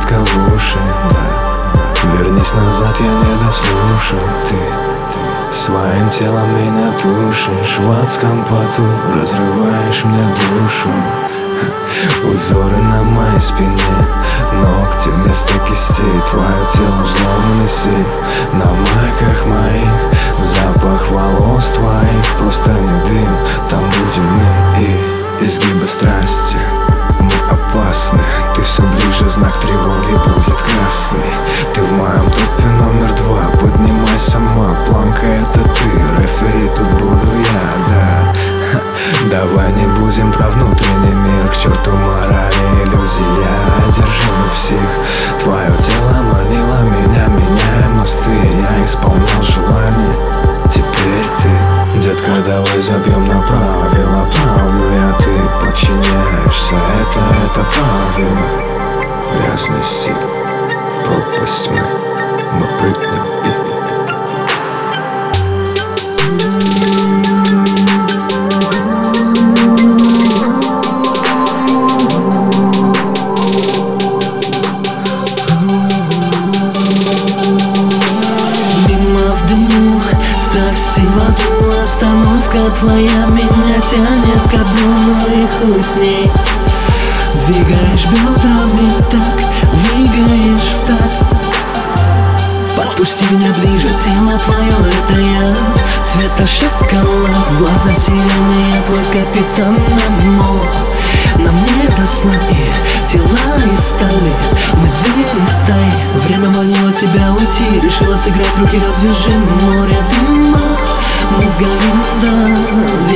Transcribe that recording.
сладко в уши, да. Вернись назад, я не дослушал. Ты своим телом меня тушишь, в адском поту разрываешь мне душу. Узоры на моей спине, ногти вместо кистей, твое тело злом висит на майках моих. Запах волос твоих, просто не дым, там будем мы. И изгибы страсти, мы опасны. Ты все ближе, знак тревоги будет красный. Ты в моем топе номер 2, поднимай сама, планка это ты, рефери тут буду я, да. Давай не будем про внутренний мир, к черту морали, иллюзии, я одержимый псих. Твое тело манило меня, меняя мосты, я исполнял желание. Теперь ты, детка, давай забьем на правила, правлю я, ты подчиняешься, это правило. Грязный стиль, пропасть мы прыгнем и... Страсти в аду, остановка твоя меня тянет ко дну, ну и хуй с ней. Двигаешь бедрами так, двигаешь в такт. Подпусти меня ближе, тело твое это я. Цвета шоколад, глаза синие, твой капитан Немо. Нам не до сна и тела из стали, мы звери в стае. Время манило тебя уйти, решила сыграть, руки развяжи, море дыма. Мы сгорим, да,